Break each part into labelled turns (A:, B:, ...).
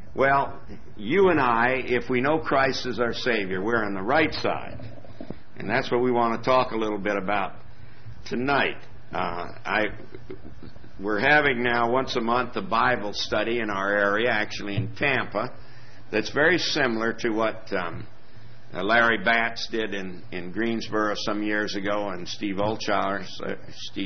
A: Well, you and I, if we know Christ as our Savior, we're on the right side. And that's what we want to talk a little bit about tonight. We're having now once a month a Bible study in our area, actually in Tampa, that's very similar to what Larry Batts did in Greensboro some years ago, and Steve Olsheiser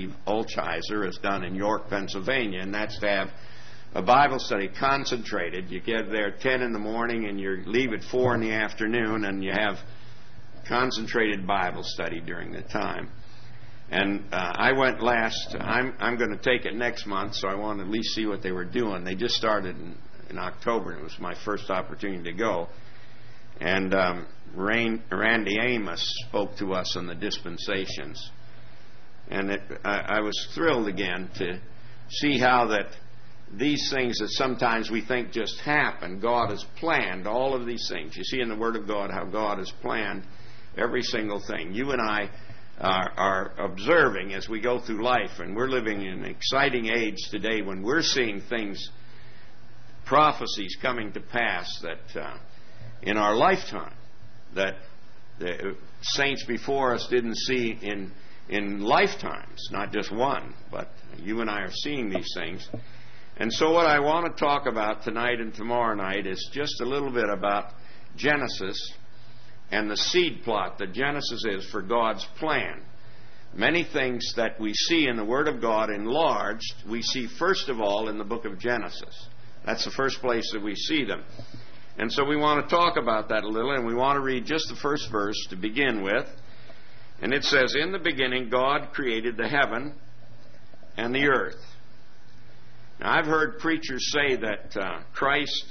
A: has done in York, Pennsylvania, and that's to have a Bible study concentrated. You get there at 10 in the morning and you leave at 4 in the afternoon, and you have concentrated Bible study during the time. And I went last. I'm going to take it next month, so I want to at least see what they were doing. They just started in October, and it was my first opportunity to go. And Randy Amos spoke to us on the dispensations. And I was thrilled again to see how that these things that sometimes we think just happen, God has planned all of these things. You see in the Word of God how God has planned every single thing. You and I are observing as we go through life, and we're living in an exciting age today when we're seeing things, prophecies coming to pass that in our lifetime that the saints before us didn't see in lifetimes, not just one, but you and I are seeing these things. And so what I want to talk about tonight and tomorrow night is just a little bit about Genesis and the seed plot that Genesis is for God's plan. Many things that we see in the Word of God enlarged, we see first of all in the book of Genesis. That's the first place that we see them. And so we want to talk about that a little, and we want to read just the first verse to begin with. And it says, "In the beginning God created the heaven and the earth." Now, I've heard preachers say that Christ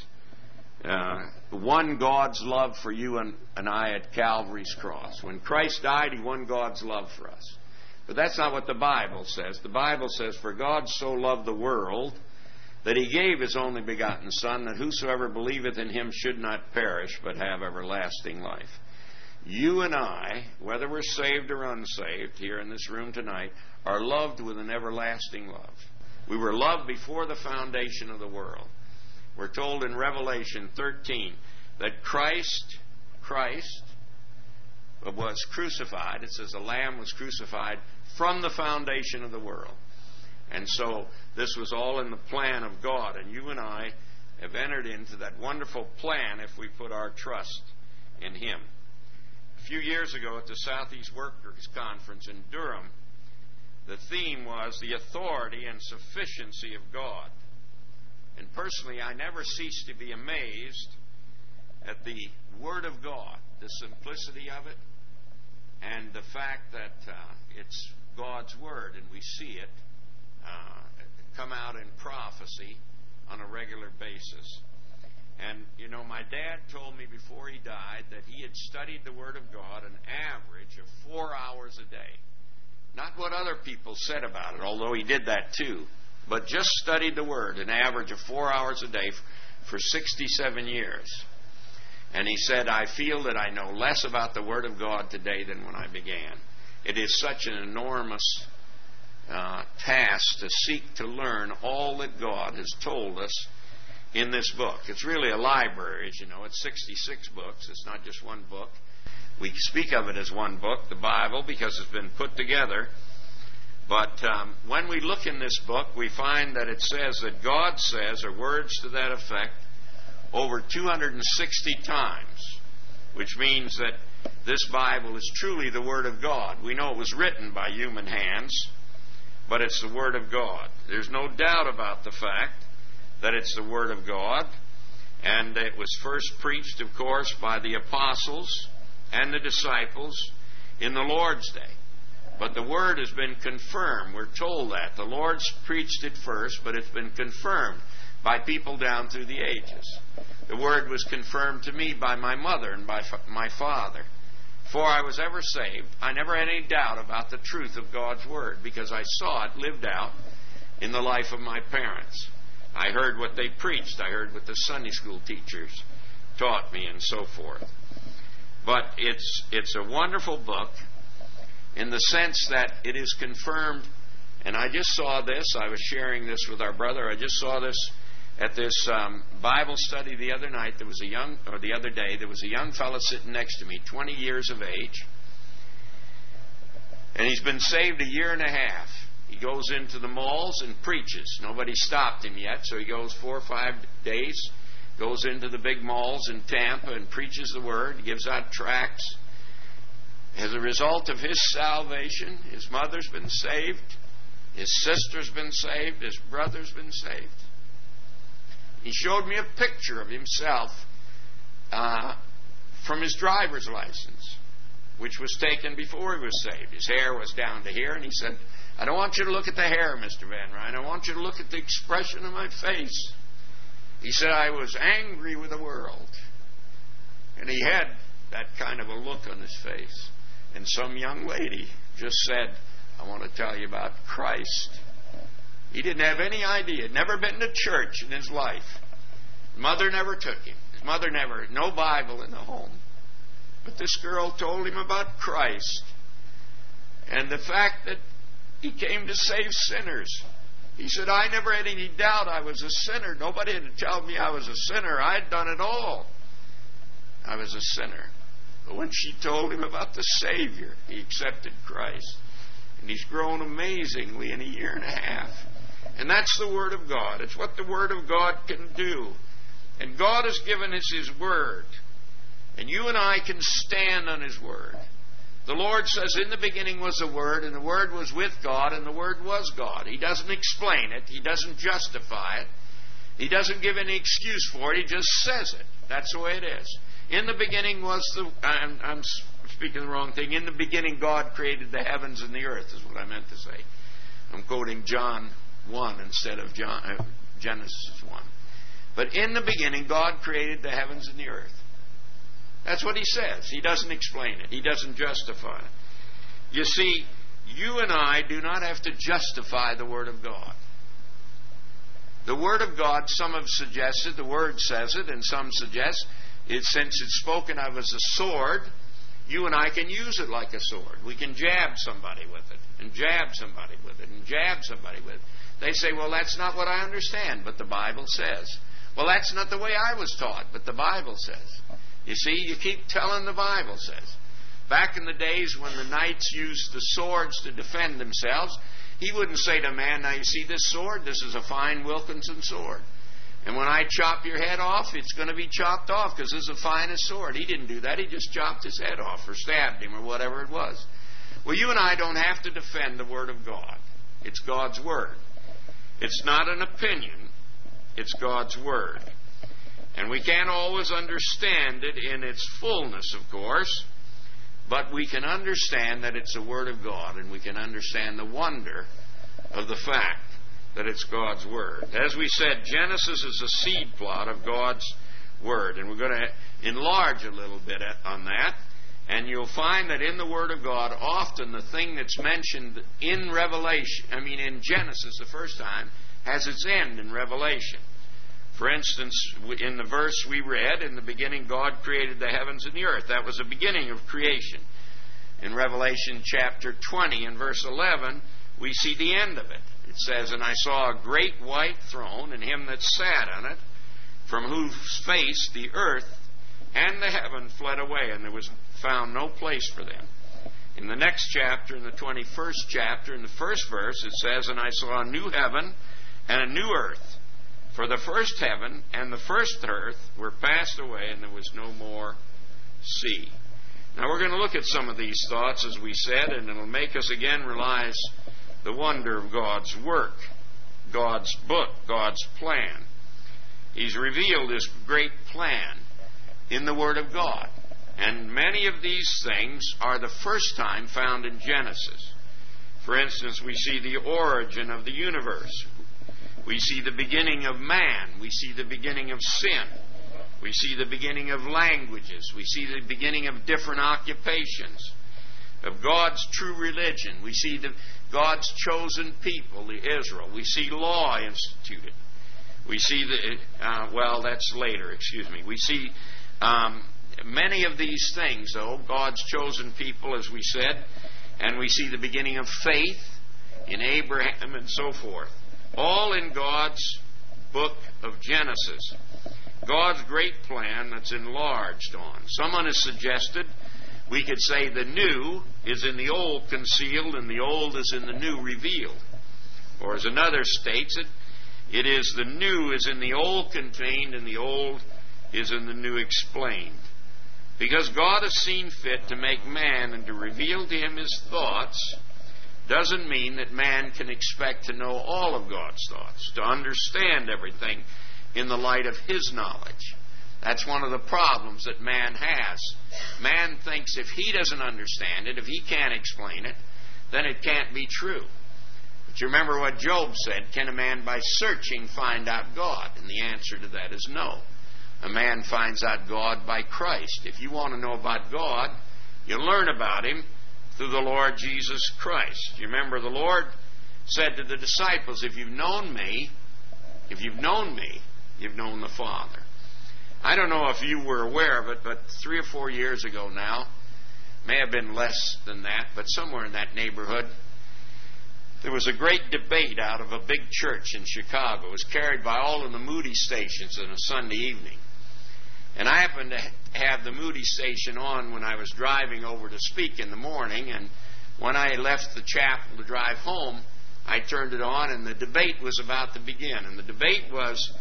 A: won God's love for you and I at Calvary's cross. When Christ died, He won God's love for us. But that's not what the Bible says. The Bible says, "For God so loved the world that He gave His only begotten Son, that whosoever believeth in Him should not perish, but have everlasting life." You and I, whether we're saved or unsaved here in this room tonight, are loved with an everlasting love. We were loved before the foundation of the world. We're told in Revelation 13 that Christ was crucified. It says the Lamb was crucified from the foundation of the world. And so this was all in the plan of God. And you and I have entered into that wonderful plan if we put our trust in Him. A few years ago at the Southeast Workers Conference in Durham, the theme was the authority and sufficiency of God. And personally, I never cease to be amazed at the Word of God, the simplicity of it, and the fact that it's God's Word, and we see it come out in prophecy on a regular basis. And, you know, my dad told me before he died that he had studied the Word of God an average of 4 hours a day. Not what other people said about it, although he did that too, but just studied the Word, an average of 4 hours a day for 67 years. And he said, "I feel that I know less about the Word of God today than when I began." It is such an enormous task to seek to learn all that God has told us in this book. It's really a library, as you know. It's 66 books. It's not just one book. We speak of it as one book, the Bible, because it's been put together. But when we look in this book, we find that it says that God says, or words to that effect, over 260 times, which means that this Bible is truly the Word of God. We know it was written by human hands, but it's the Word of God. There's no doubt about the fact that it's the Word of God, and it was first preached, of course, by the apostles and the disciples in the Lord's day. But the Word has been confirmed. We're told that. The Lord's preached it first, but it's been confirmed by people down through the ages. The Word was confirmed to me by my mother and by my father. Before I was ever saved, I never had any doubt about the truth of God's Word because I saw it lived out in the life of my parents. I heard what they preached. I heard what the Sunday school teachers taught me and so forth. But it's a wonderful book in the sense that it is confirmed. And I just saw this. I was sharing this with our brother. I just saw this At this Bible study the other day, there was a young fellow sitting next to me, 20 years of age, and he's been saved a year and a half. He goes into the malls and preaches. Nobody stopped him yet, so he goes 4 or 5 days, goes into the big malls in Tampa and preaches the Word, gives out tracts. As a result of his salvation, his mother's been saved, his sister's been saved, his brother's been saved. He showed me a picture of himself from his driver's license, which was taken before he was saved. His hair was down to here, and he said, "I don't want you to look at the hair, Mr. Van Ryn. I want you to look at the expression of my face." He said, "I was angry with the world." And he had that kind of a look on his face. And some young lady just said, "I want to tell you about Christ." He didn't have any idea. Never been to church in his life. Mother never took him. His mother no Bible in the home. But this girl told him about Christ. And the fact that he came to save sinners. He said, "I never had any doubt I was a sinner. Nobody had to tell me I was a sinner. I had done it all. I was a sinner." But when she told him about the Savior, he accepted Christ. And he's grown amazingly in a year and a half. And that's the Word of God. It's what the Word of God can do. And God has given us His Word. And you and I can stand on His Word. The Lord says, "In the beginning was the Word, and the Word was with God, and the Word was God." He doesn't explain it. He doesn't justify it. He doesn't give any excuse for it. He just says it. That's the way it is. In the beginning was I'm speaking the wrong thing. In the beginning God created the heavens and the earth, is what I meant to say. I'm quoting John 1 instead of Genesis 1. But in the beginning God created the heavens and the earth. That's what He says. He doesn't explain it. He doesn't justify it. You see, you and I do not have to justify the Word of God. The Word of God, some have suggested, the Word says it, and some suggest, since it's spoken of as a sword, you and I can use it like a sword. We can jab somebody with it, and jab somebody with it, and jab somebody with it. They say, "Well, that's not what I understand, but the Bible says." Well, that's not the way I was taught, but the Bible says. You see, you keep telling the Bible says. Back in the days when the knights used the swords to defend themselves, he wouldn't say to a man, "Now you see this sword? This is a fine Wilkinson sword. And when I chop your head off, it's going to be chopped off because this is the finest sword." He didn't do that. He just chopped his head off or stabbed him or whatever it was. Well, you and I don't have to defend the Word of God. It's God's Word. It's not an opinion. It's God's Word. And we can't always understand it in its fullness, of course, but we can understand that it's the Word of God, and we can understand the wonder of the fact that it's God's Word. As we said, Genesis is a seed plot of God's Word, and we're going to enlarge a little bit on that, and you'll find that in the Word of God, often the thing that's mentioned in in Genesis the first time, has its end in Revelation. For instance, in the verse we read, "In the beginning God created the heavens and the earth." That was the beginning of creation. In Revelation chapter 20 and verse 11, we see the end of it. It says, "And I saw a great white throne, and Him that sat on it, from whose face the earth and the heaven fled away, and there was found no place for them." In the next chapter, in the 21st chapter, in the first verse, it says, "And I saw a new heaven and a new earth. For the first heaven and the first earth were passed away, and there was no more sea." Now we're going to look at some of these thoughts, as we said, and it'll make us again realize the wonder of God's work, God's book, God's plan. He's revealed His great plan in the Word of God. And many of these things are the first time found in Genesis. For instance, we see the origin of the universe. We see the beginning of man. We see the beginning of sin. We see the beginning of languages. We see the beginning of different occupations, of God's true religion. We see God's chosen people, the Israel. We see law instituted. We see that's later, We see many of these things, though, God's chosen people, as we said, and we see the beginning of faith in Abraham and so forth. All in God's book of Genesis. God's great plan that's enlarged on. Someone has suggested we could say the new is in the old concealed and the old is in the new revealed. Or as another states it, it is the new is in the old contained and the old is in the new explained. Because God has seen fit to make man and to reveal to him his thoughts doesn't mean that man can expect to know all of God's thoughts, to understand everything in the light of his knowledge. That's one of the problems that man has. Man thinks if he doesn't understand it, if he can't explain it, then it can't be true. But you remember what Job said, can a man by searching find out God? And the answer to that is no. A man finds out God by Christ. If you want to know about God, you learn about him through the Lord Jesus Christ. You remember the Lord said to the disciples, if you've known me, you've known the Father. I don't know if you were aware of it, but 3 or 4 years ago now, may have been less than that, but somewhere in that neighborhood, there was a great debate out of a big church in Chicago. It was carried by all of the Moody stations on a Sunday evening. And I happened to have the Moody station on when I was driving over to speak in the morning, and when I left the chapel to drive home, I turned it on, and the debate was about to begin. And the debate was,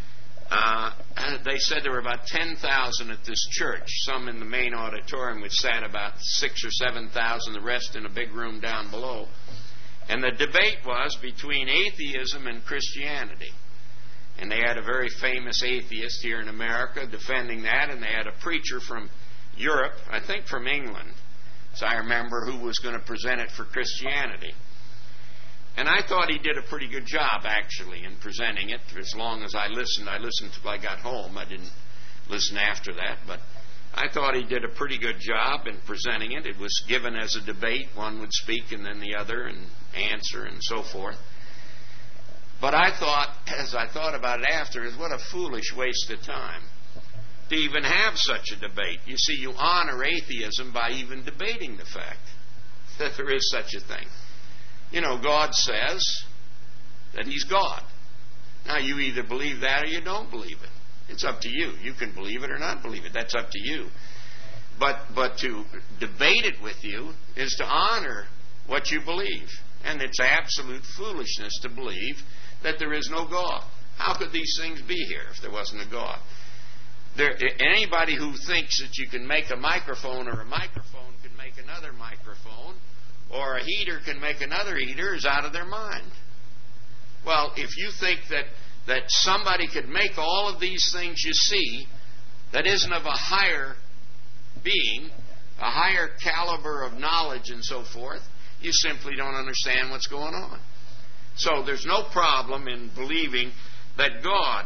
A: they said there were about 10,000 at this church, some in the main auditorium, which sat about 6,000 or 7,000, the rest in a big room down below. And the debate was between atheism and Christianity. And they had a very famous atheist here in America defending that, and they had a preacher from Europe, I think from England, as I remember, who was going to present it for Christianity. And I thought he did a pretty good job, actually, in presenting it. As long as I listened until I got home. I didn't listen after that, but I thought he did a pretty good job in presenting it. It was given as a debate. One would speak and then the other and answer and so forth. But I thought, as I thought about it after, is what a foolish waste of time to even have such a debate. You see, you honor atheism by even debating the fact that there is such a thing. You know, God says that He's God. Now, you either believe that or you don't believe it. It's up to you. You can believe it or not believe it. That's up to you. But to debate it with you is to honor what you believe. And it's absolute foolishness to believe that there is no God. How could these things be here if there wasn't a God? Anybody who thinks that you can make a microphone or a microphone can make another microphone or a heater can make another heater is out of their mind. Well, if you think that somebody could make all of these things you see that isn't of a higher being, a higher caliber of knowledge and so forth, you simply don't understand what's going on. So there's no problem in believing that God,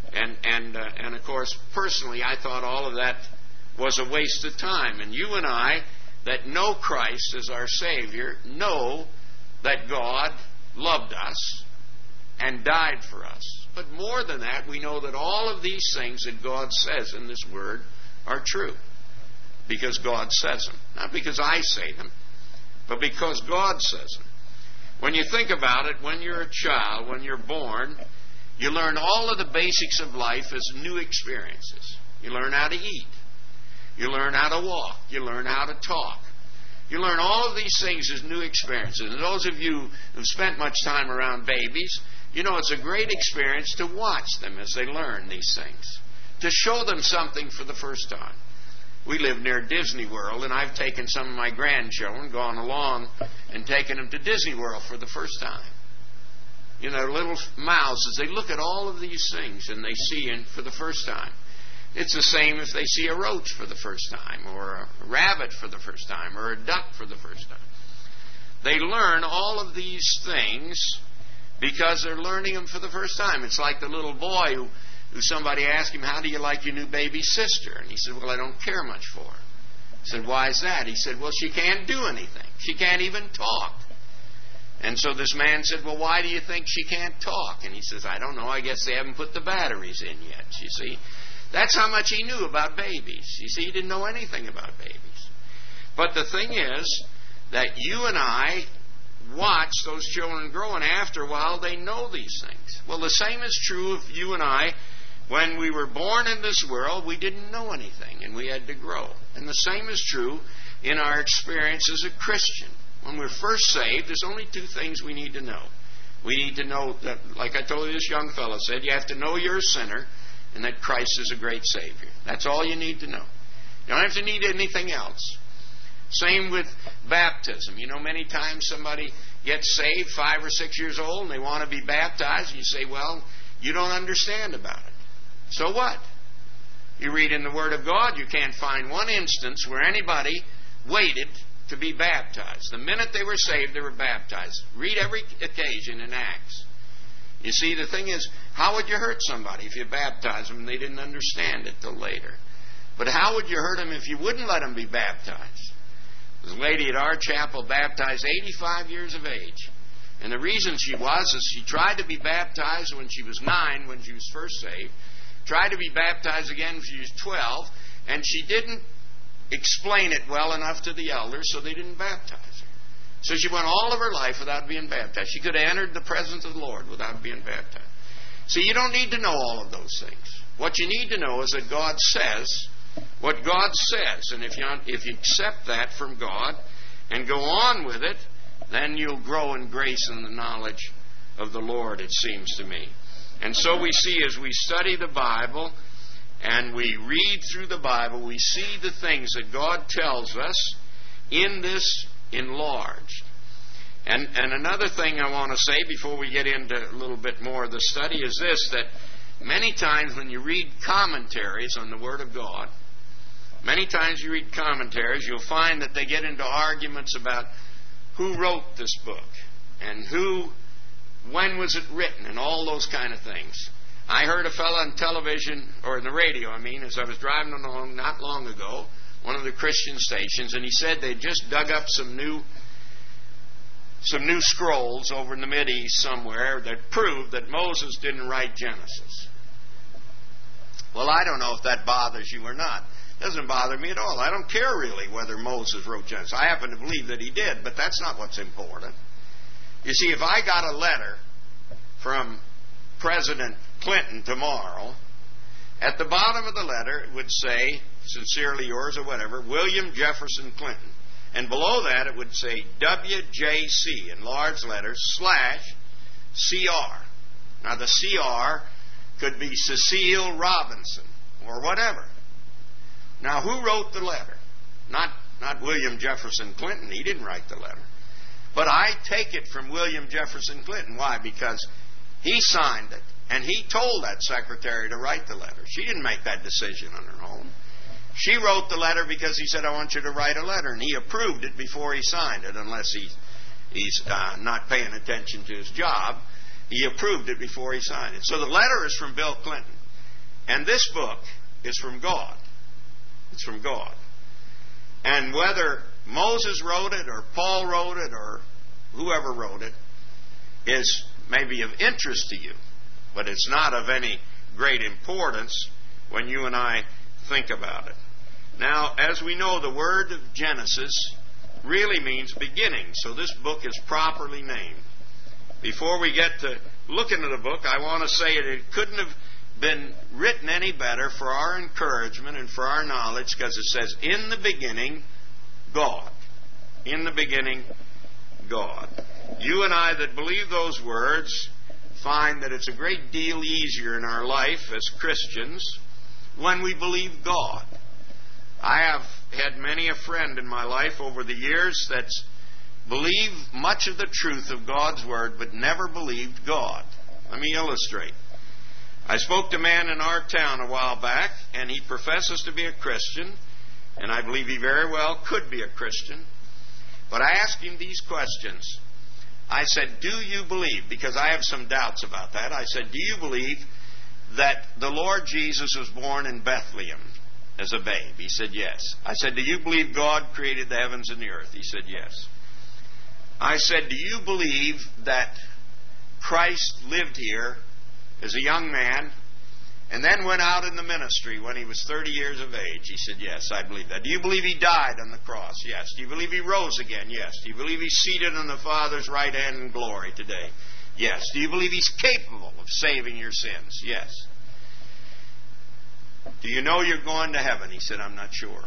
A: and of course, personally, I thought all of that was a waste of time. And you and I, that know Christ as our Savior, know that God loved us and died for us. But more than that, we know that all of these things that God says in this Word are true. Because God says them. Not because I say them, but because God says them. When you think about it, when you're a child, when you're born, you learn all of the basics of life as new experiences. You learn how to eat. You learn how to walk. You learn how to talk. You learn all of these things as new experiences. And those of you who've spent much time around babies, you know it's a great experience to watch them as they learn these things. To show them something for the first time. We live near Disney World, and I've taken some of my grandchildren, gone along, and taken them to Disney World for the first time. You know, little mouths, as they look at all of these things, and they see it for the first time. It's the same if they see a roach for the first time, or a rabbit for the first time, or a duck for the first time. They learn all of these things because they're learning them for the first time. It's like the little boy who somebody asked him, how do you like your new baby sister? And he said, well, I don't care much for her. He said, why is that? He said, well, she can't do anything. She can't even talk. And so this man said, well, why do you think she can't talk? And he says, I don't know. I guess they haven't put the batteries in yet, you see. That's how much he knew about babies. You see, he didn't know anything about babies. But the thing is that you and I watch those children grow, and after a while they know these things. Well, the same is true of you and I. When we were born in this world, we didn't know anything, and we had to grow. And the same is true in our experience as a Christian. When we're first saved, there's only two things we need to know. We need to know that, like I told you this young fellow said, you have to know you're a sinner and that Christ is a great Savior. That's all you need to know. You don't have to need anything else. Same with baptism. You know, many times somebody gets saved 5 or 6 years old and they want to be baptized, and you say, well, you don't understand about it. So what? You read in the Word of God, you can't find one instance where anybody waited to be baptized. The minute they were saved, they were baptized. Read every occasion in Acts. You see, the thing is, how would you hurt somebody if you baptized them and they didn't understand it till later? But how would you hurt them if you wouldn't let them be baptized? There's a lady at our chapel baptized 85 years of age. And the reason she was is she tried to be baptized when she was 9, when she was first saved. Tried to be baptized again when she was 12. And she didn't explain it well enough to the elders, so they didn't baptize her. So she went all of her life without being baptized. She could have entered the presence of the Lord without being baptized. See, you don't need to know all of those things. What you need to know is that God says what God says. And if you accept that from God and go on with it, then you'll grow in grace and the knowledge of the Lord, it seems to me. And so we see as we study the Bible and we read through the Bible, we see the things that God tells us in this enlarged. And another thing I want to say before we get into a little bit more of the study is this, that many times when you read commentaries on the Word of God, many times you read commentaries, you'll find that they get into arguments about who wrote this book and when was it written and all those kind of things. I heard a fellow on television, or in the radio, as I was driving along not long ago, one of the Christian stations, and he said they just dug up some new scrolls over in the Mideast somewhere that proved that Moses didn't write Genesis. Well, I don't know if that bothers you or not. It doesn't bother me at all. I don't care really whether Moses wrote Genesis. I happen to believe that he did, but that's not what's important. You see, if I got a letter from President Clinton tomorrow, at the bottom of the letter it would say, sincerely yours or whatever, William Jefferson Clinton. And below that it would say WJC in large letters /CR. Now the CR could be Cecile Robinson or whatever. Now who wrote the letter? Not William Jefferson Clinton. He didn't write the letter. But I take it from William Jefferson Clinton. Why? Because he signed it. And he told that secretary to write the letter. She didn't make that decision on her own. She wrote the letter because he said, I want you to write a letter. And he approved it before he signed it, unless he's not paying attention to his job. He approved it before he signed it. So the letter is from Bill Clinton. And this book is from God. It's from God. And whether Moses wrote it or Paul wrote it or whoever wrote it is maybe of interest to you. But it's not of any great importance when you and I think about it. Now, as we know, the word of Genesis really means beginning. So this book is properly named. Before we get to look into the book, I want to say it couldn't have been written any better for our encouragement and for our knowledge, because it says, in the beginning, God. In the beginning, God. You and I that believe those words find that it's a great deal easier in our life as Christians when we believe God. I have had many a friend in my life over the years that's believed much of the truth of God's Word but never believed God. Let me illustrate. I spoke to a man in our town a while back, and he professes to be a Christian, and I believe he very well could be a Christian. But I asked him these questions. I said, do you believe, because I have some doubts about that, I said, do you believe that the Lord Jesus was born in Bethlehem as a babe? He said, yes. I said, do you believe God created the heavens and the earth? He said, yes. I said, do you believe that Christ lived here as a young man And then went out in the ministry when he was 30 years of age. He said, yes, I believe that. Do you believe he died on the cross? Yes. Do you believe he rose again? Yes. Do you believe he's seated on the Father's right hand in glory today? Yes. Do you believe he's capable of saving your sins? Yes. Do you know you're going to heaven? He said, I'm not sure.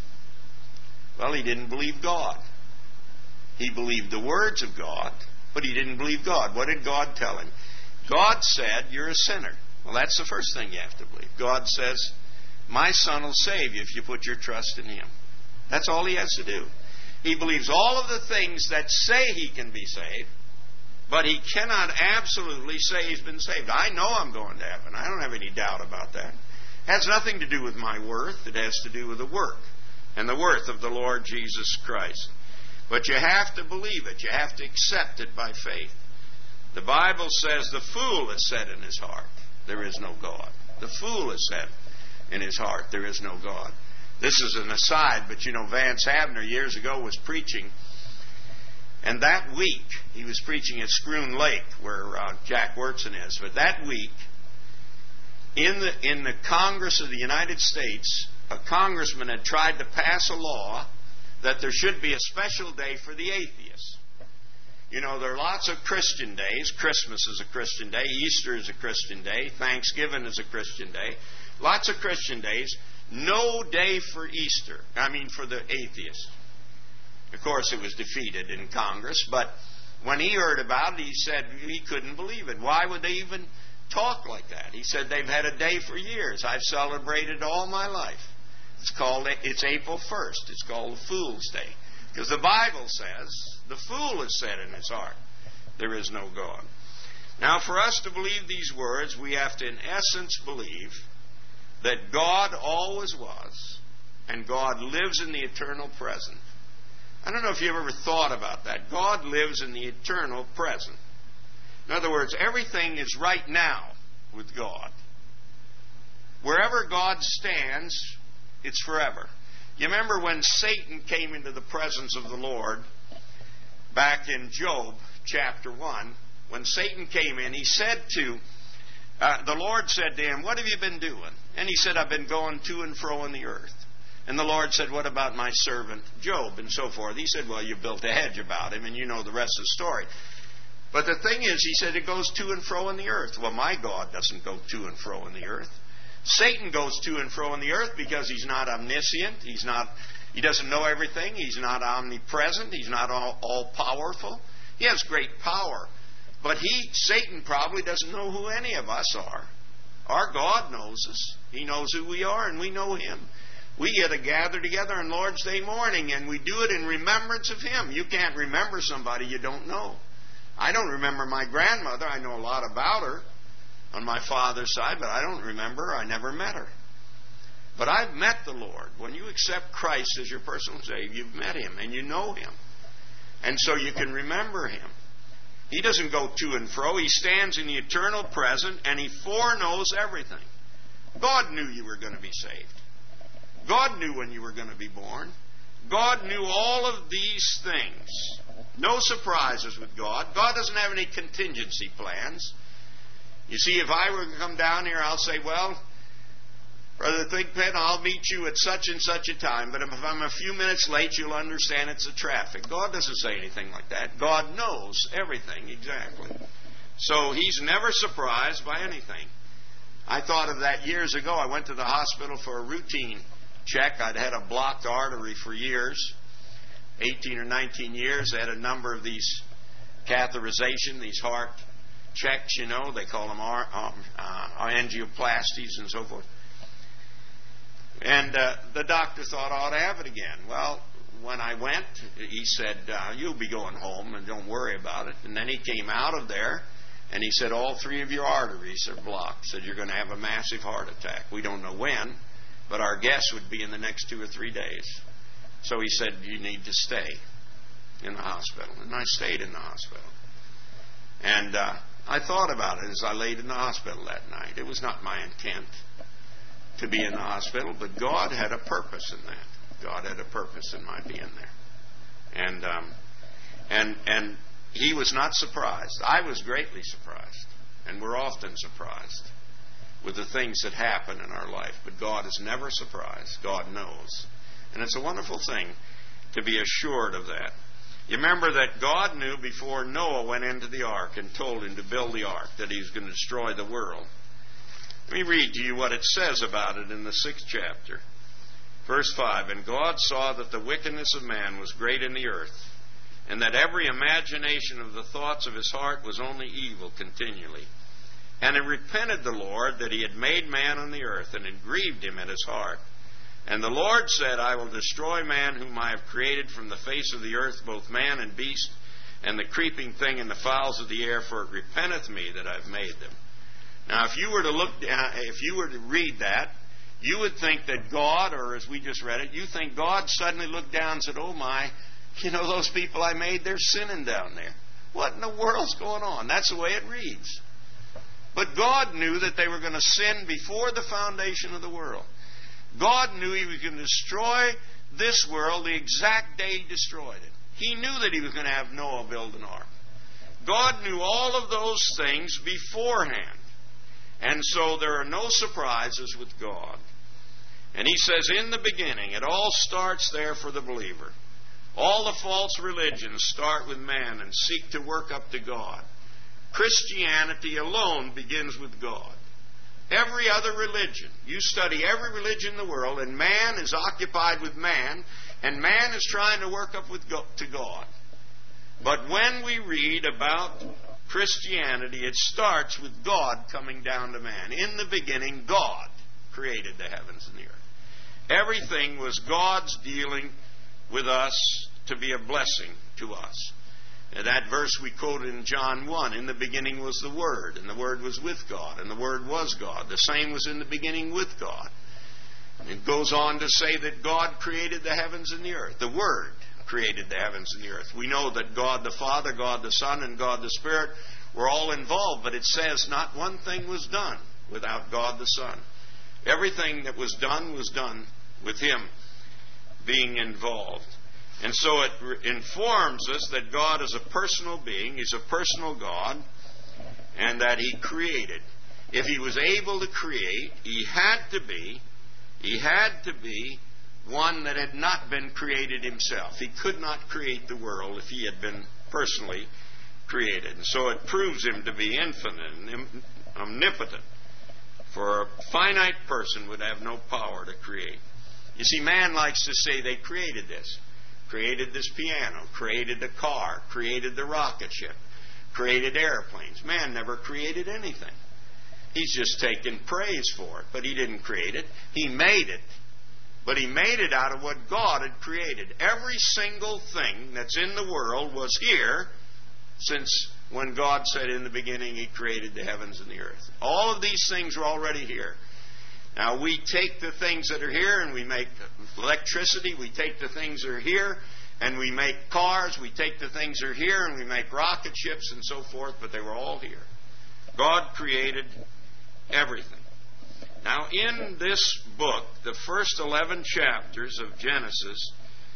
A: Well, he didn't believe God. He believed the words of God, but he didn't believe God. What did God tell him? God said, you're a sinner. Well, that's the first thing you have to believe. God says, my Son will save you if you put your trust in him. That's all he has to do. He believes all of the things that say he can be saved, but he cannot absolutely say he's been saved. I know I'm going to heaven. I don't have any doubt about that. It has nothing to do with my worth. It has to do with the work and the worth of the Lord Jesus Christ. But you have to believe it. You have to accept it by faith. The Bible says the fool has said in his heart, there is no God. The fool has said in his heart, there is no God. This is an aside, but you know, Vance Havner years ago was preaching, and that week, he was preaching at Scroon Lake, where Jack Wurtson is, but that week, in the Congress of the United States, a congressman had tried to pass a law that there should be a special day for the atheists. You know, there are lots of Christian days. Christmas is a Christian day. Easter is a Christian day. Thanksgiving is a Christian day. Lots of Christian days. No day for Easter. For the atheists. Of course, it was defeated in Congress, but when he heard about it, he said he couldn't believe it. Why would they even talk like that? He said they've had a day for years. I've celebrated all my life. It's April 1st. It's called Fool's Day. Because the Bible says, the fool has said in his heart, there is no God. Now, for us to believe these words, we have to, in essence, believe that God always was, and God lives in the eternal present. I don't know if you've ever thought about that. God lives in the eternal present. In other words, everything is right now with God. Wherever God stands, it's forever. You remember when Satan came into the presence of the Lord back in Job chapter 1, when Satan came in, he said the Lord said to him, what have you been doing? And he said, I've been going to and fro in the earth. And the Lord said, what about my servant Job? And so forth. He said, well, you built a hedge about him, and you know the rest of the story. But the thing is, he said, it goes to and fro in the earth. Well, my God doesn't go to and fro in the earth. Satan goes to and fro in the earth because he's not omniscient. He doesn't know everything. He's not omnipresent. He's not all powerful. He has great power. But Satan probably doesn't know who any of us are. Our God knows us. He knows who we are, and we know him. We get to gather together on Lord's Day morning, and we do it in remembrance of him. You can't remember somebody you don't know. I don't remember my grandmother. I know a lot about her on my father's side, but I don't remember her. I never met her. But I've met the Lord. When you accept Christ as your personal Savior, you've met him, and you know him. And so you can remember him. He doesn't go to and fro. He stands in the eternal present, and he foreknows everything. God knew you were going to be saved. God knew when you were going to be born. God knew all of these things. No surprises with God. God doesn't have any contingency plans. You see, if I were to come down here, I'll say, well, Brother Thigpen, I'll meet you at such and such a time, but if I'm a few minutes late, you'll understand it's the traffic. God doesn't say anything like that. God knows everything exactly. So he's never surprised by anything. I thought of that years ago. I went to the hospital for a routine check. I'd had a blocked artery for years, 18 or 19 years. I had a number of these catheterization, these heart checks, you know. They call them angioplasties and so forth. And the doctor thought I ought to have it again. Well, when I went, he said, you'll be going home and don't worry about it. And then he came out of there and he said, all three of your arteries are blocked. He said, you're going to have a massive heart attack. We don't know when, but our guess would be in the next 2 or 3 days. So he said, you need to stay in the hospital. And I stayed in the hospital. And I thought about it as I laid in the hospital that night. It was not my intent to be in the hospital, but God had a purpose in that. God had a purpose in my being there. And he was not surprised. I was greatly surprised. And we're often surprised with the things that happen in our life. But God is never surprised. God knows. And it's a wonderful thing to be assured of that. You remember that God knew before Noah went into the ark and told him to build the ark that he was going to destroy the world. Let me read to you what it says about it in the 6th chapter. Verse 5, "And God saw that the wickedness of man was great in the earth, and that every imagination of the thoughts of his heart was only evil continually. And it repented the Lord that he had made man on the earth, and it grieved him at his heart. And the Lord said, I will destroy man whom I have created from the face of the earth, both man and beast, and the creeping thing and the fowls of the air, for it repenteth me that I have made them." Now, if you were to read that, you would think that God, or as we just read it, you think God suddenly looked down and said, "Oh my, those people I made, they're sinning down there. What in the world's going on?" That's the way it reads. But God knew that they were going to sin before the foundation of the world. God knew He was going to destroy this world the exact day He destroyed it. He knew that He was going to have Noah build an ark. God knew all of those things beforehand. And so there are no surprises with God. And He says, in the beginning, it all starts there for the believer. All the false religions start with man and seek to work up to God. Christianity alone begins with God. Every other religion, you study every religion in the world, and man is occupied with man, and man is trying to work up to God. But when we read about Christianity, it starts with God coming down to man. In the beginning, God created the heavens and the earth. Everything was God's dealing with us to be a blessing to us. And that verse we quoted in John 1, in the beginning was the Word, and the Word was with God, and the Word was God. The same was in the beginning with God. And it goes on to say that God created the heavens and the earth. The Word created the heavens and the earth. We know that God the Father, God the Son, and God the Spirit were all involved, but it says not one thing was done without God the Son. Everything that was done with Him being involved. And so it informs us that God is a personal being, He's a personal God, and that He created. If He was able to create, He had to be one that had not been created Himself. He could not create the world if He had been personally created. And so it proves Him to be infinite and omnipotent. For a finite person would have no power to create. You see, man likes to say they created this. Created this piano, created the car, created the rocket ship, created airplanes. Man never created anything. He's just taken praise for it, but he didn't create it. He made it, but he made it out of what God had created. Every single thing that's in the world was here since when God said in the beginning He created the heavens and the earth. All of these things are already here. Now, we take the things that are here and we make electricity. We take the things that are here and we make cars. We take the things that are here and we make rocket ships and so forth, but they were all here. God created everything. Now, in this book, the first 11 chapters of Genesis,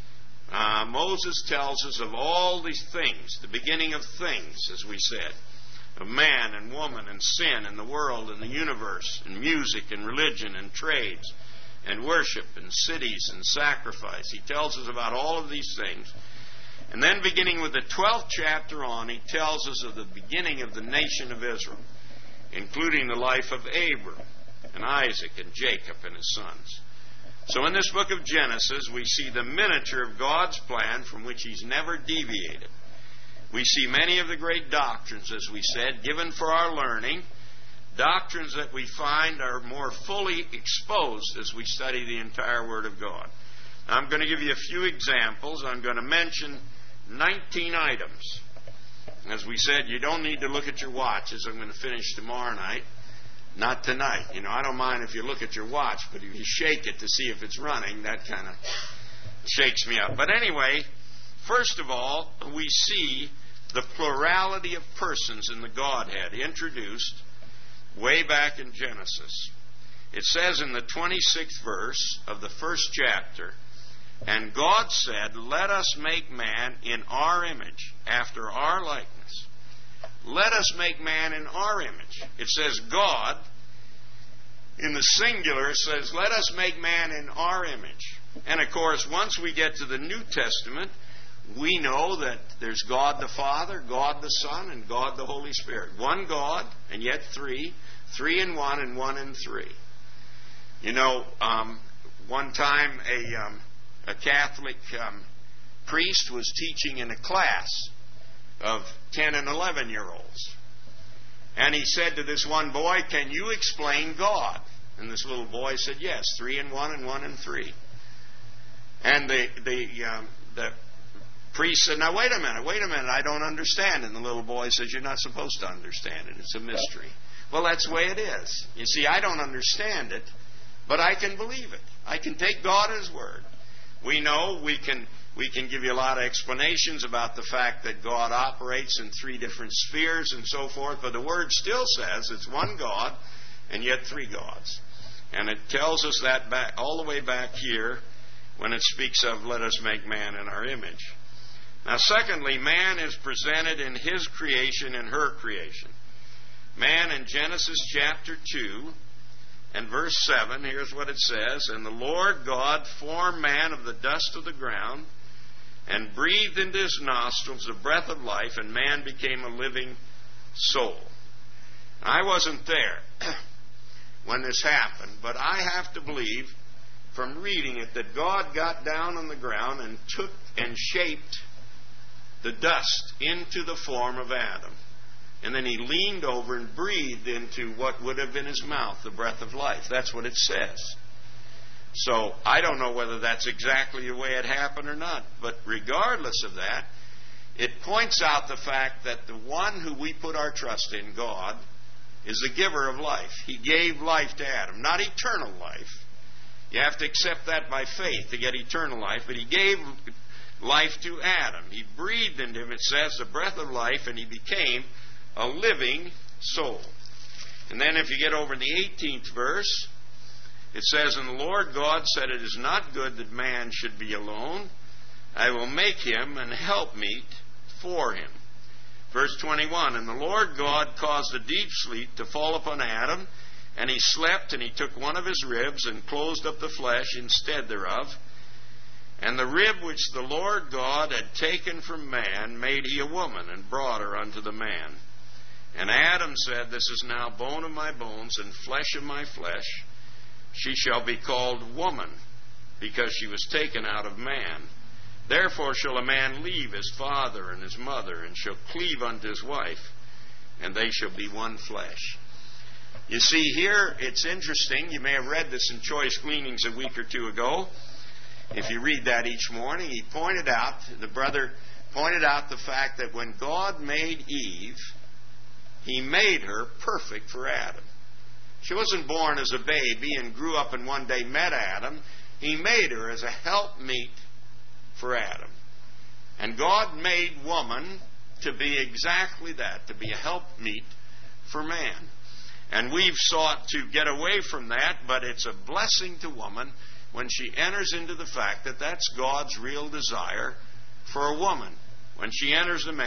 A: Moses tells us of all these things, the beginning of things, as we said. Of man and woman and sin and the world and the universe and music and religion and trades and worship and cities and sacrifice. He tells us about all of these things. And then beginning with the 12th chapter on, he tells us of the beginning of the nation of Israel, including the life of Abram and Isaac and Jacob and his sons. So in this book of Genesis, we see the miniature of God's plan from which He's never deviated. We see many of the great doctrines, as we said, given for our learning, doctrines that we find are more fully exposed as we study the entire Word of God. Now, I'm going to give you a few examples. I'm going to mention 19 items. As we said, you don't need to look at your watches. I'm going to finish tomorrow night. Not tonight. I don't mind if you look at your watch, but if you shake it to see if it's running, that kind of shakes me up. But anyway, first of all, we see the plurality of persons in the Godhead introduced way back in Genesis. It says in the 26th verse of the first chapter, "And God said, Let us make man in our image, after our likeness." Let us make man in our image. It says God In the singular, it says, let us make man in our image. And of course, once we get to the New Testament, we know that there's God the Father, God the Son, and God the Holy Spirit. One God, and yet three. Three in one, and one in three. You know, one time a Catholic priest was teaching in a class of 10 and 11-year-olds. And he said to this one boy, can you explain God? And this little boy said, yes, 3 in 1 and 1 in 3. And the priest said, now wait a minute, I don't understand. And the little boy says, you're not supposed to understand it. It's a mystery. Well, that's the way it is. You see, I don't understand it, but I can believe it. I can take God at His word. We know we can give you a lot of explanations about the fact that God operates in 3 different spheres and so forth, but the Word still says it's one God and yet 3 gods. And it tells us that back all the way back here when it speaks of let us make man in our image. Now, secondly, man is presented in his creation and her creation. Man in Genesis chapter 2 and verse 7, here's what it says, and the Lord God formed man of the dust of the ground and breathed into his nostrils the breath of life, and man became a living soul. I wasn't there when this happened, but I have to believe from reading it that God got down on the ground and took and shaped the dust into the form of Adam. And then He leaned over and breathed into what would have been his mouth, the breath of life. That's what it says. So I don't know whether that's exactly the way it happened or not. But regardless of that, it points out the fact that the one who we put our trust in, God, is the giver of life. He gave life to Adam. Not eternal life. You have to accept that by faith to get eternal life. But He gave life to Adam. He breathed into him, it says, the breath of life, and he became a living soul. And then if you get over in the 18th verse, it says, and the Lord God said, it is not good that man should be alone. I will make him an helpmeet for him. Verse 21, and the Lord God caused a deep sleep to fall upon Adam, and he slept, and he took one of his ribs and closed up the flesh instead thereof. And the rib which the Lord God had taken from man made he a woman, and brought her unto the man. And Adam said, this is now bone of my bones and flesh of my flesh. She shall be called woman, because she was taken out of man. Therefore shall a man leave his father and his mother, and shall cleave unto his wife, and they shall be one flesh. You see, here it's interesting. You may have read this in Choice Gleanings a week or two ago. If you read that each morning, the brother pointed out the fact that when God made Eve, He made her perfect for Adam. She wasn't born as a baby and grew up and one day met Adam. He made her as a helpmeet for Adam. And God made woman to be exactly that, to be a helpmeet for man. And we've sought to get away from that, but it's a blessing to woman when she enters into the fact that that's God's real desire for a woman. When she enters into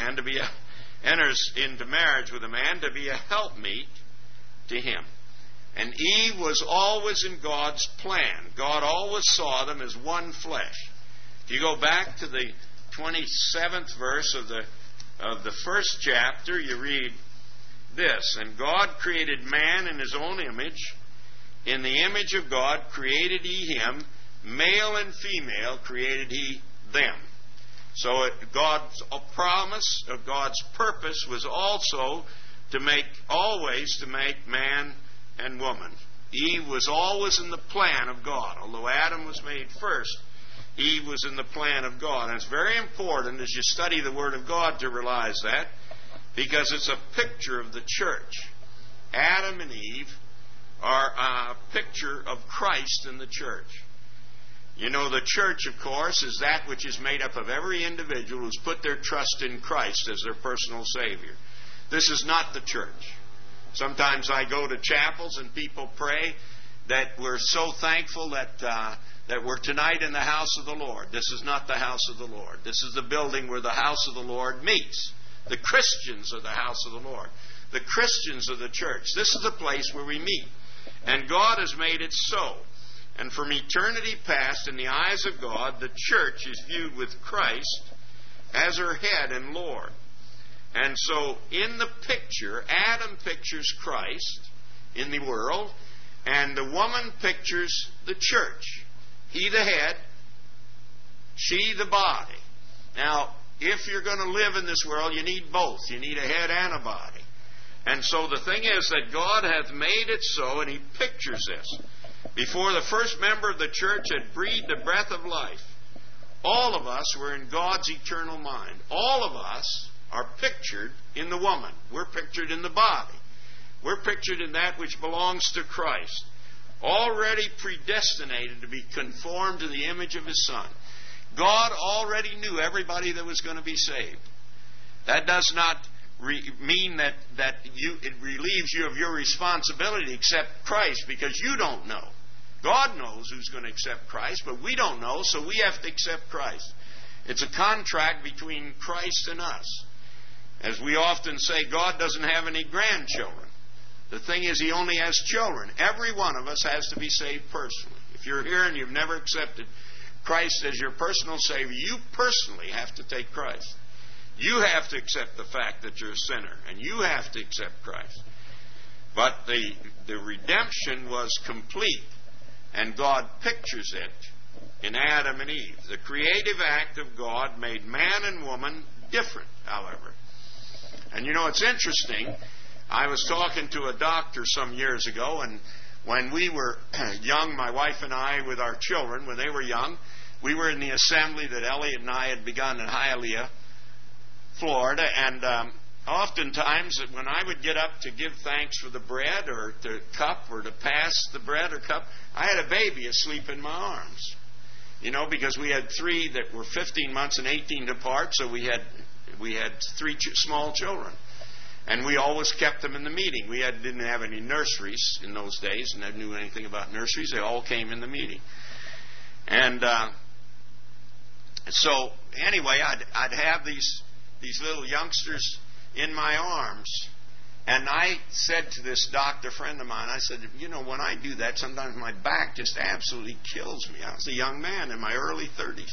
A: marriage with a man, to be a helpmeet to him. And Eve was always in God's plan. God always saw them as one flesh. If you go back to the 27th verse of the first chapter, you read this, and God created man in His own image. In the image of God created He him, male and female created He them. So God's promise, God's purpose was also always to make man and woman. Eve was always in the plan of God. Although Adam was made first, Eve was in the plan of God. And it's very important as you study the Word of God to realize that, because it's a picture of the church. Adam and Eve are a picture of Christ in the church. You know, the church, of course, is that which is made up of every individual who's put their trust in Christ as their personal Savior. This is not the church. Sometimes I go to chapels and people pray that we're so thankful that we're tonight in the house of the Lord. This is not the house of the Lord. This is the building where the house of the Lord meets. The Christians are the house of the Lord. The Christians are the church. This is the place where we meet. And God has made it so. And from eternity past, in the eyes of God, the church is viewed with Christ as her head and Lord. And so, in the picture, Adam pictures Christ in the world, and the woman pictures the church. He the head, she the body. Now, if you're going to live in this world, you need both. You need a head and a body. And so the thing is that God hath made it so, and He pictures this. Before the first member of the church had breathed the breath of life, all of us were in God's eternal mind. All of us are pictured in the woman. We're pictured in the body. We're pictured in that which belongs to Christ, already predestinated to be conformed to the image of His Son. God already knew everybody that was going to be saved. That does not mean that it relieves you of your responsibility to accept Christ, because you don't know. God knows who's going to accept Christ, but we don't know, so we have to accept Christ. It's a contract between Christ and us. As we often say, God doesn't have any grandchildren. The thing is, He only has children. Every one of us has to be saved personally. If you're here and you've never accepted Christ as your personal Savior, you personally have to take Christ. You have to accept the fact that you're a sinner, and you have to accept Christ. But the redemption was complete, and God pictures it in Adam and Eve. The creative act of God made man and woman different, however. And you know, it's interesting. I was talking to a doctor some years ago, and when we were young, my wife and I, with our children, when they were young, we were in the assembly that Elliot and I had begun in Hialeah, Florida, and oftentimes when I would get up to give thanks for the bread or the cup or to pass the bread or cup, I had a baby asleep in my arms. You know, because we had three that were 15 months and 18 apart, so we had three small children. And we always kept them in the meeting. We didn't have any nurseries in those days, and never knew anything about nurseries. They all came in the meeting. And so anyway, I'd have these little youngsters in my arms. And I said to this doctor friend of mine, I said, you know, when I do that, sometimes my back just absolutely kills me. I was a young man in my early 30s.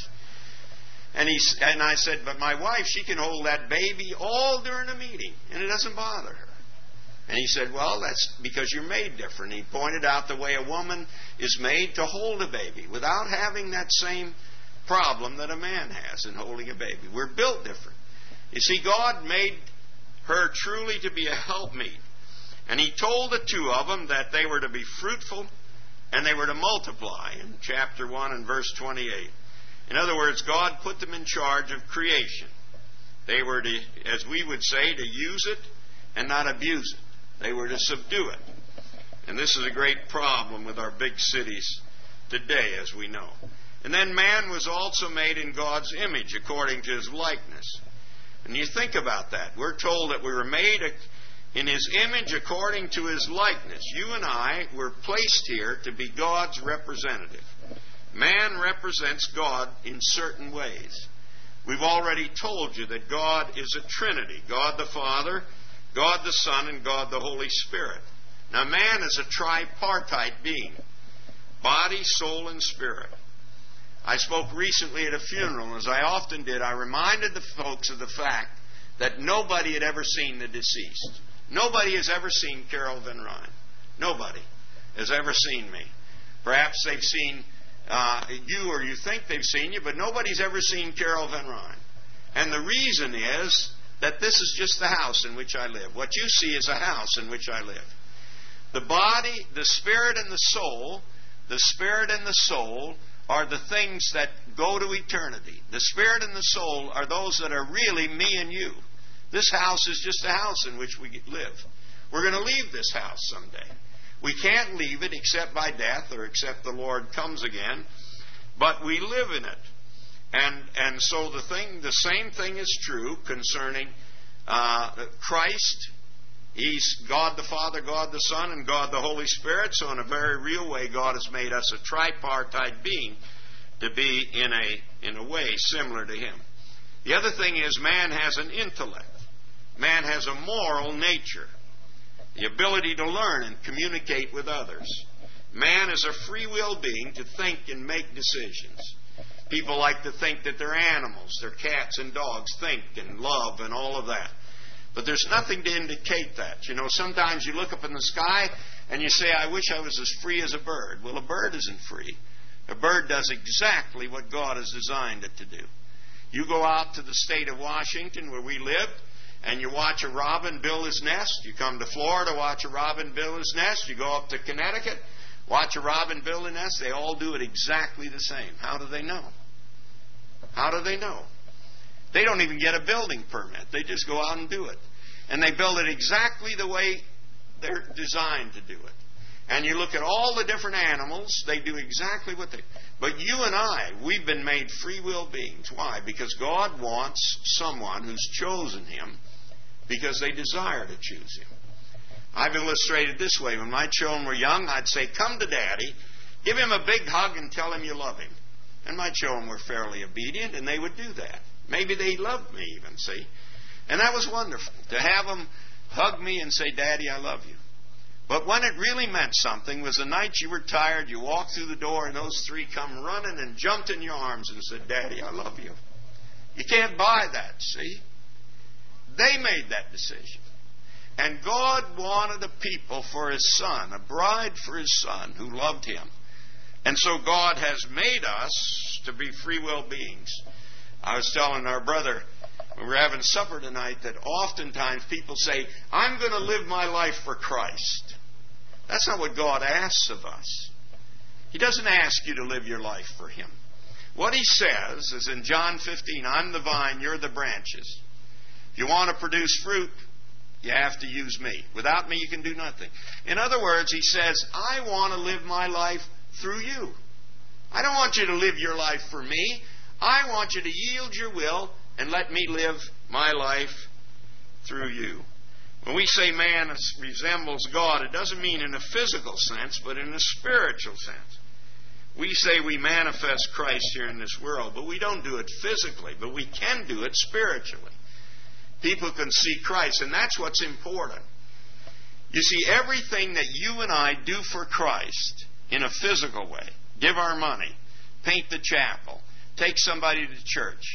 A: And I said, but my wife, she can hold that baby all during a meeting, and it doesn't bother her. And he said, well, that's because you're made different. He pointed out the way a woman is made to hold a baby without having that same problem that a man has in holding a baby. We're built different. You see, God made her truly to be a helpmeet. And He told the two of them that they were to be fruitful and they were to multiply in chapter 1 and verse 28. In other words, God put them in charge of creation. They were to, as we would say, to use it and not abuse it. They were to subdue it. And this is a great problem with our big cities today, as we know. And then man was also made in God's image according to His likeness. And you think about that. We're told that we were made in His image according to His likeness. You and I were placed here to be God's representative. Man represents God in certain ways. We've already told you that God is a Trinity. God the Father, God the Son, and God the Holy Spirit. Now man is a tripartite being. Body, soul, and spirit. I spoke recently at a funeral, and as I often did, I reminded the folks of the fact that nobody had ever seen the deceased. Nobody has ever seen Carol Van Ryn. Nobody has ever seen me. Perhaps they've seen you, or you think they've seen you, but nobody's ever seen Carol Van Ryn. And the reason is that this is just the house in which I live. What you see is a house in which I live. The body, the spirit, and the spirit and the soul are the things that go to eternity. The spirit and the soul are those that are really me and you. This house is just a house in which we live. We're going to leave this house someday. We can't leave it except by death or except the Lord comes again, but we live in it. And so the same thing is true concerning Christ. He's God the Father, God the Son, and God the Holy Spirit. So in a very real way, God has made us a tripartite being to be in a way similar to Him. The other thing is man has an intellect. Man has a moral nature. the ability to learn and communicate with others. Man is a free will being to think and make decisions. People like to think that they're animals. They're cats and dogs, think and love and all of that. But there's nothing to indicate that. You know, sometimes you look up in the sky and you say, I wish I was as free as a bird. Well, a bird isn't free. A bird does exactly what God has designed it to do. You go out to the state of Washington where we live, and you watch a robin build his nest. You come to Florida, watch a robin build his nest. You go up to Connecticut, watch a robin build a nest. They all do it exactly the same. How do they know? How do they know? They don't even get a building permit. They just go out and do it. And they build it exactly the way they're designed to do it. And you look at all the different animals, they do exactly what they... But you and I, we've been made free will beings. Why? Because God wants someone who's chosen Him because they desire to choose Him. I've illustrated this way. When my children were young, I'd say, come to Daddy, give him a big hug and tell him you love him. And my children were fairly obedient, and they would do that. Maybe they loved me even, see? And that was wonderful, to have them hug me and say, Daddy, I love you. But when it really meant something was the night you were tired, you walked through the door, and those three come running and jumped in your arms and said, Daddy, I love you. You can't buy that, see? They made that decision. And God wanted a people for His Son, a bride for His Son who loved Him. And so God has made us to be free will beings. I was telling our brother when we were having supper tonight that oftentimes people say, I'm going to live my life for Christ. That's not what God asks of us. He doesn't ask you to live your life for Him. What He says is in John 15, I'm the vine, you're the branches. If you want to produce fruit, you have to use me. Without me, you can do nothing. In other words, He says, I want to live my life through you. I don't want you to live your life for me. I want you to yield your will and let me live my life through you. When we say man resembles God, it doesn't mean in a physical sense, but in a spiritual sense. We say we manifest Christ here in this world, but we don't do it physically, but we can do it spiritually. People can see Christ, and that's what's important. You see, everything that you and I do for Christ in a physical way, give our money, paint the chapel, take somebody to church,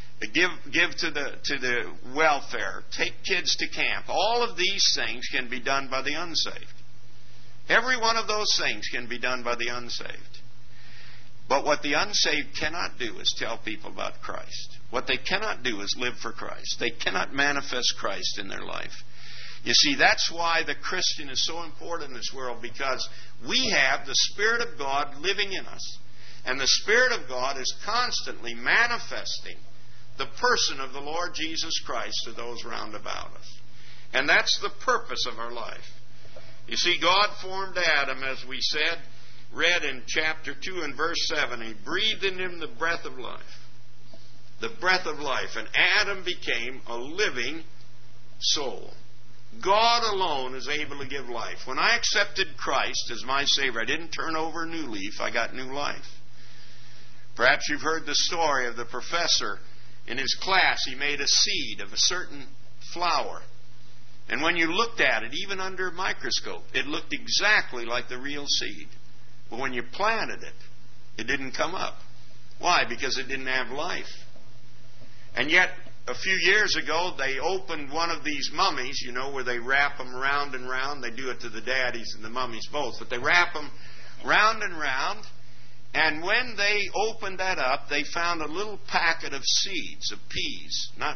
A: give to the welfare, take kids to camp. All of these things can be done by the unsaved. Every one of those things can be done by the unsaved. But what the unsaved cannot do is tell people about Christ. What they cannot do is live for Christ. They cannot manifest Christ in their life. You see, that's why the Christian is so important in this world, because we have the Spirit of God living in us. And the Spirit of God is constantly manifesting the person of the Lord Jesus Christ to those round about us. And that's the purpose of our life. You see, God formed Adam, as we said, read in chapter 2 and verse 7. He breathed in him the breath of life. The breath of life. And Adam became a living soul. God alone is able to give life. When I accepted Christ as my Savior, I didn't turn over a new leaf. I got new life. Perhaps you've heard the story of the professor. In his class, he made a seed of a certain flower. And when you looked at it, even under a microscope, it looked exactly like the real seed. But when you planted it, it didn't come up. Why? Because it didn't have life. And yet, a few years ago, they opened one of these mummies, you know, where they wrap them round and round. They do it to the daddies and the mummies both. But they wrap them round and round. And when they opened that up, they found a little packet of seeds, of peas. Not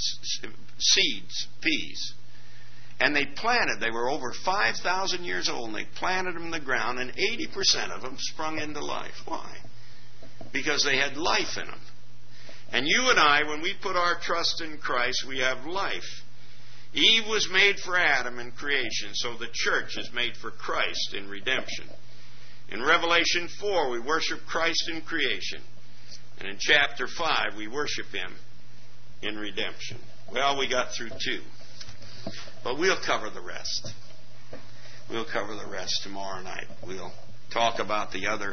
A: seeds, peas. And they planted. They were over 5,000 years old, and they planted them in the ground, and 80% of them sprung into life. Why? Because they had life in them. And you and I, when we put our trust in Christ, we have life. Eve was made for Adam in creation, so the church is made for Christ in redemption. In Revelation 4, we worship Christ in creation. And in chapter 5, we worship Him in redemption. Well, we got through 2. But we'll cover the rest. We'll cover the rest tomorrow night. We'll talk about the other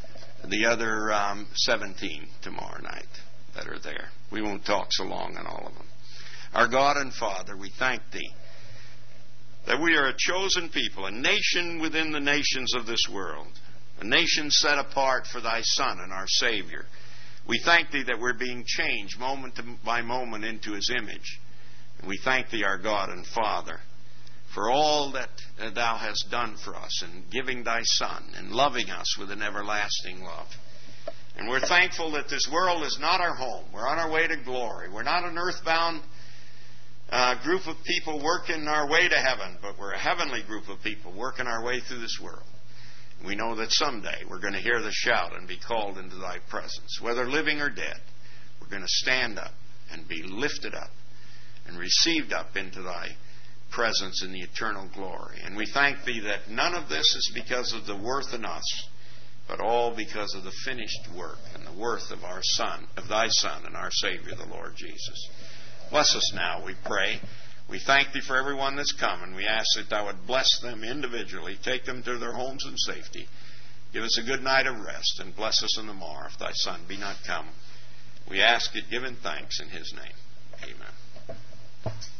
A: 17 tomorrow night that are there. We won't talk so long on all of them. Our God and Father, we thank Thee that we are a chosen people, a nation within the nations of this world, a nation set apart for Thy Son and our Savior. We thank Thee that we're being changed moment by moment into His image. And we thank Thee, our God and Father, for all that Thou hast done for us in giving Thy Son and loving us with an everlasting love. And we're thankful that this world is not our home. We're on our way to glory. We're not an earthbound group of people working our way to heaven, but we're a heavenly group of people working our way through this world. We know that someday we're going to hear the shout and be called into Thy presence. Whether living or dead, we're going to stand up and be lifted up and received up into Thy presence in the eternal glory. And we thank Thee that none of this is because of the worth in us, but all because of the finished work and the worth of our Son, of Thy Son and our Savior, the Lord Jesus. Bless us now, we pray. We thank Thee for everyone that's come, and we ask that Thou would bless them individually, take them to their homes in safety. Give us a good night of rest, and bless us in the morrow if Thy Son be not come. We ask it, giving thanks in His name. Amen.